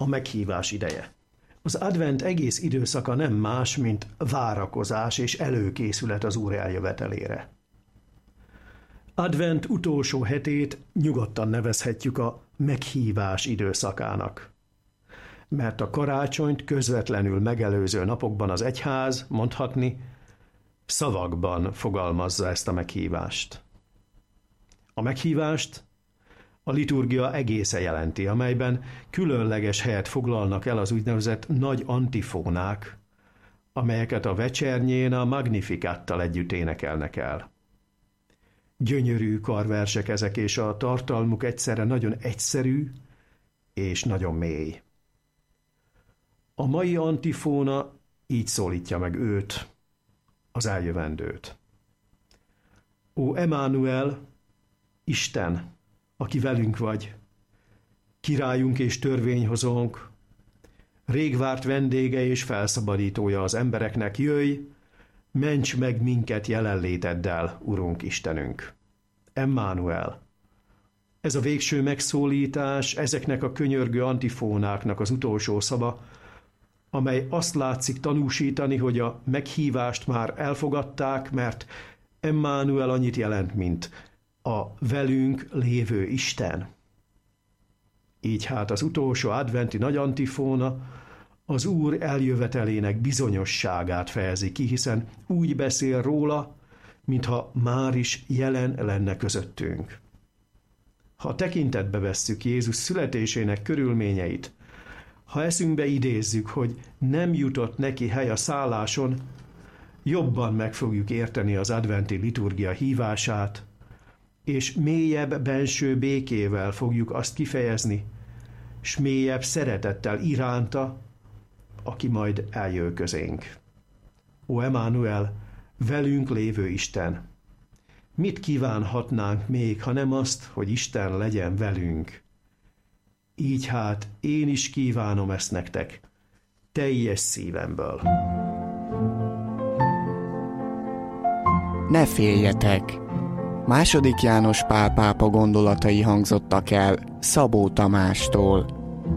a meghívás ideje. Az advent egész időszaka nem más, mint várakozás és előkészület az Úr eljövetelére. Advent utolsó hetét nyugodtan nevezhetjük a meghívás időszakának, mert a karácsonyt közvetlenül megelőző napokban az egyház, mondhatni, szavakban fogalmazza ezt a meghívást. A meghívást a liturgia egésze jelenti, amelyben különleges helyet foglalnak el az úgynevezett nagy antifónák, amelyeket a vecsernyén a Magnificattal együtt énekelnek el. Gyönyörű karversek ezek, és a tartalmuk egyszerre nagyon egyszerű és nagyon mély. A mai antifóna így szólítja meg őt, az eljövendőt. Ó Emmanuel, Isten, aki velünk vagy, királyunk és törvényhozónk, rég várt vendége és felszabadítója az embereknek, jöjj, ments meg minket jelenléteddel, Urunk Istenünk. Emmanuel. Ez a végső megszólítás, ezeknek a könyörgő antifónáknak az utolsó szava, amely azt látszik tanúsítani, hogy a meghívást már elfogadták, mert Emmanuel annyit jelent, mint a velünk lévő Isten. Így hát az utolsó adventi nagy antifóna az Úr eljövetelének bizonyosságát fejezi ki, hiszen úgy beszél róla, mintha már is jelen lenne közöttünk. Ha tekintetbe vesszük Jézus születésének körülményeit, ha eszünkbe idézzük, hogy nem jutott neki hely a szálláson, jobban meg fogjuk érteni az adventi liturgia hívását, és mélyebb benső békével fogjuk azt kifejezni, s mélyebb szeretettel iránta, aki majd eljön közénk. Ó Emmanuel, velünk lévő Isten! Mit kívánhatnánk még, ha nem azt, hogy Isten legyen velünk? Így hát én is kívánom ezt nektek, teljes szívemből. Ne féljetek! II. János Pál pápa gondolatai hangzottak el Szabó Tamástól.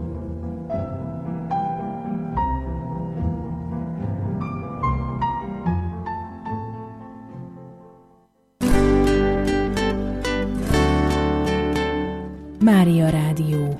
Mária Rádió.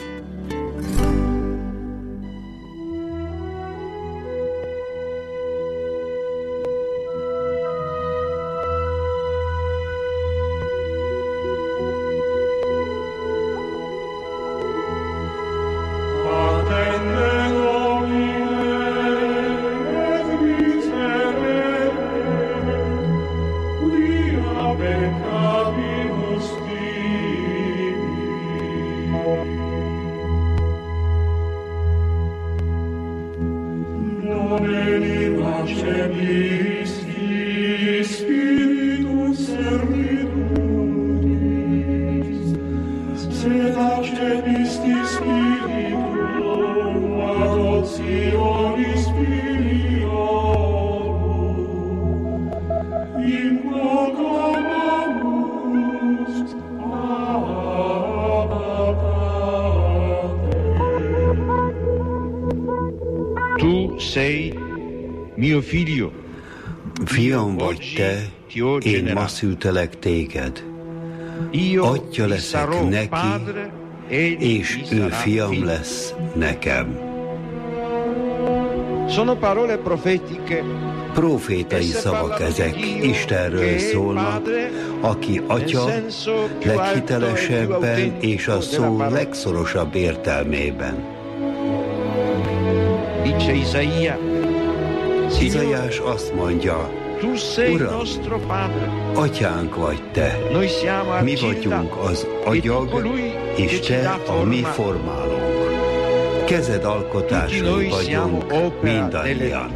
Fiam vagy te, én ma szültelek téged. Atya leszek neki, és ő fiam lesz nekem. Profétai szavak ezek, Istenről szólnak, aki Atya leghitelesebben és a szó legszorosabb értelmében. Izaiás azt mondja, Uram, Atyánk vagy te, mi vagyunk az agyag, és te a mi formálónk. Kezed alkotásai vagyunk mindannyian.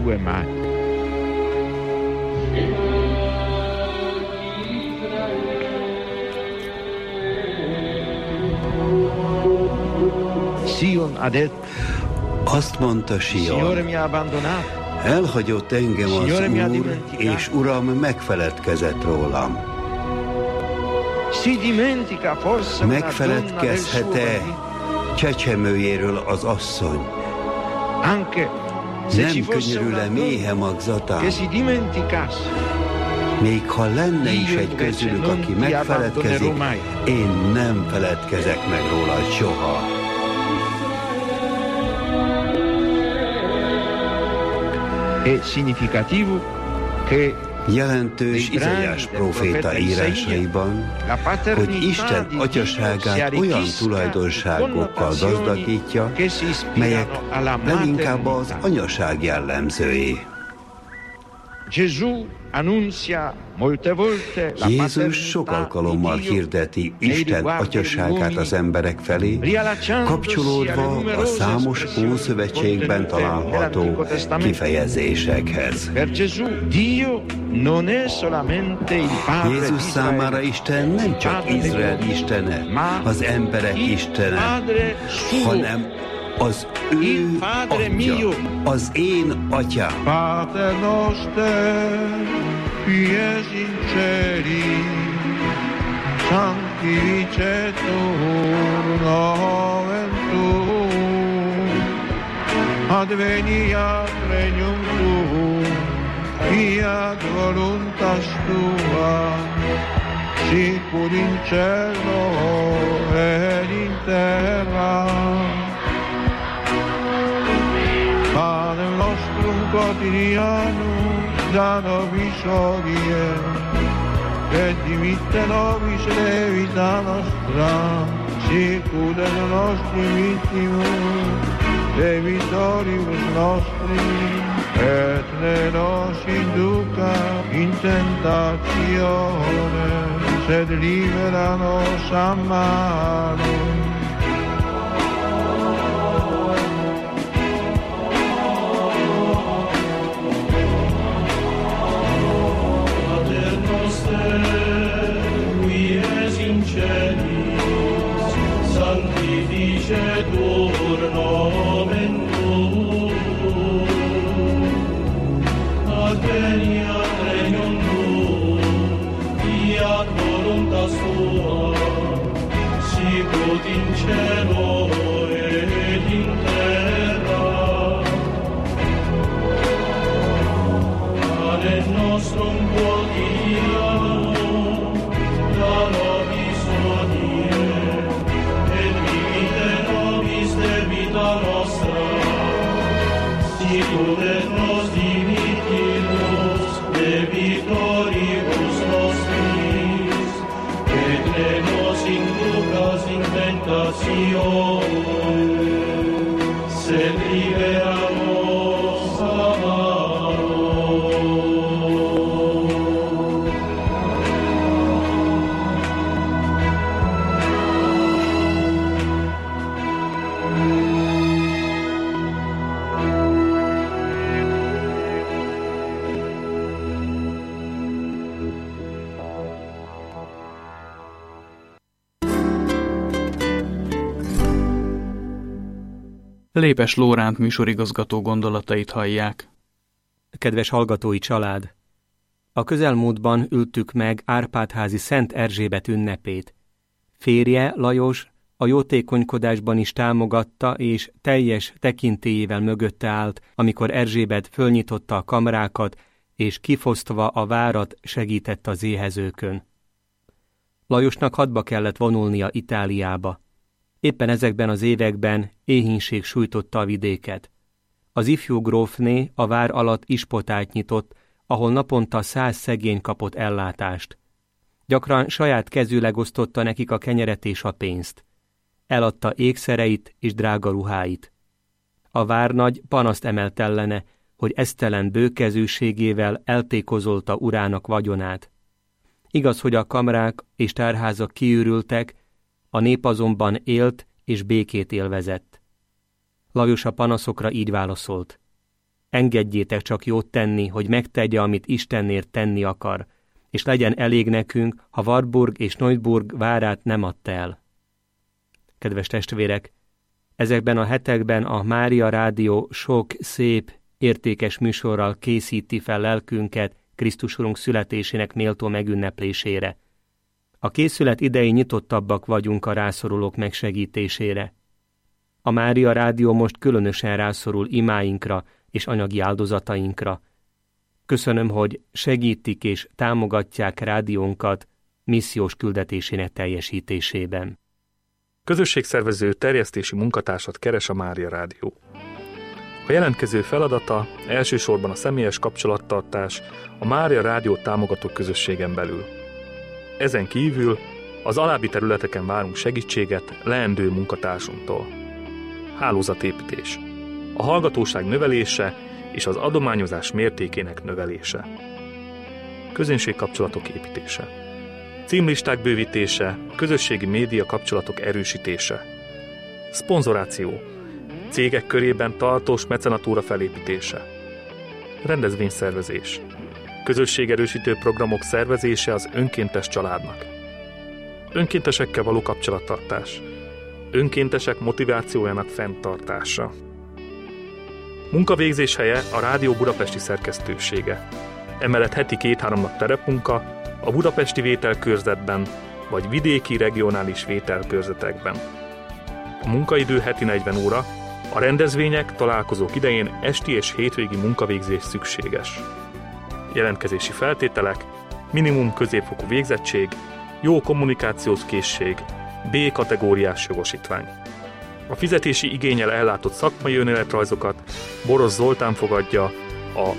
Azt mondta Sion, elhagyott engem az Úr, és Uram megfeledkezett rólam. Megfeledkezhet-e csecsemőjéről az asszony nem könyörül-e méhe magzatán? Még ha lenne is egy közülük, aki megfeledkezik, én nem feledkezek meg róla soha. Jelentős Izaiás próféta írásaiban, hogy Isten atyaságát olyan tulajdonságokkal gazdagítja, melyek leginkább az anyaság jellemzői. Jézus sok alkalommal hirdeti Isten atyaságát az emberek felé, kapcsolódva a számos Ószövetségben található kifejezésekhez. Jézus számára Isten nem csak Izrael istene, az emberek istene, hanem az ő atya, az én atyám. Pater noster, qui es in celi, sanctificetur nomen tuum, adveniat regnum tuum, fiat voluntas tua, sicut in cielo et in terra. Panem nostrum quotidianum da nobis hodie, et dimitte nobis debita nostra, sicut et nostri vittimus debitoribus nostri, et ne nos induca in tentatione, sed libera nos a malo. Sanctificetur nomen tuum, adveniat regnum tuum, fiat voluntas tua, sicut in cielo et in terra. Panem nostrum quotidianum da nobis hodie, et dimitte nobis debita nostra, sicut et nos dimittimus debitoribus nostris, et ne nos inducas in tentatione, sed libera nos a malo. Lépes Lóránt műsorigazgató gondolatait hallják. Kedves hallgatói család! A közelmúltban ültük meg Árpád-házi Szent Erzsébet ünnepét. Férje, Lajos, a jótékonykodásban is támogatta, és teljes tekintélyével mögötte állt, amikor Erzsébet fölnyitotta a kamrákat, és kifosztva a várat segített az éhezőkön. Lajosnak hadba kellett vonulnia Itáliába. Éppen ezekben az években éhínség sújtotta a vidéket. Az ifjú grófné a vár alatt ispotát nyitott, ahol naponta 100 szegény kapott ellátást. Gyakran saját kezűleg osztotta nekik a kenyeret és a pénzt. Eladta ékszereit és drága ruháit. A várnagy panaszt emelt ellene, hogy esztelen bőkezűségével eltékozolta urának vagyonát. Igaz, hogy a kamrák és tárházak kiürültek, a nép azonban élt és békét élvezett. Lajos a panaszokra így válaszolt: engedjétek csak jót tenni, hogy megtegye, amit Istenért tenni akar, és legyen elég nekünk, ha Wartburg és Neuburg várát nem adta el. Kedves testvérek, ezekben a hetekben a Mária Rádió sok szép, értékes műsorral készíti fel lelkünket Krisztus Urunk születésének méltó megünneplésére. A készület idején nyitottabbak vagyunk a rászorulók megsegítésére. A Mária Rádió most különösen rászorul imáinkra és anyagi áldozatainkra. Köszönöm, hogy segítik és támogatják rádiónkat missziós küldetésének teljesítésében. Közösségszervező terjesztési munkatársat keres a Mária Rádió. A jelentkező feladata elsősorban a személyes kapcsolattartás a Mária Rádió támogató közösségen belül. Ezen kívül az alábbi területeken várunk segítséget leendő munkatársunktól. Hálózatépítés, a hallgatóság növelése és az adományozás mértékének növelése. Közönségkapcsolatok építése. Címlisták bővítése, közösségi média kapcsolatok erősítése. Szponzoráció. Cégek körében tartós mecenatúra felépítése. Rendezvényszervezés. Közösségerősítő programok szervezése az önkéntes családnak. Önkéntesekkel való kapcsolattartás. Önkéntesek motivációjának fenntartása. Munkavégzés helye a Rádió budapesti szerkesztősége. Emellett heti 2-3 nap terepmunka a budapesti vételkörzetben vagy vidéki regionális vételkörzetekben. A munkaidő heti 40 óra, a rendezvények, találkozók idején esti és hétvégi munkavégzés szükséges. Jelentkezési feltételek, minimum középfokú végzettség, jó kommunikációs készség, B kategóriás jogosítvány. A fizetési igénnyel ellátott szakmai önéletrajzokat Boros Zoltán fogadja a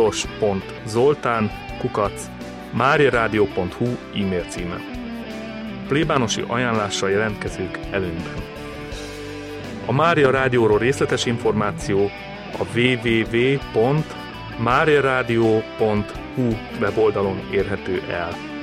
boros.zoltán@mariaradio.hu e-mail címen. Plébánosi ajánlással jelentkezők előnyben. A Mária Rádióról részletes információ a www.mariaradio.hu weboldalon érhető el.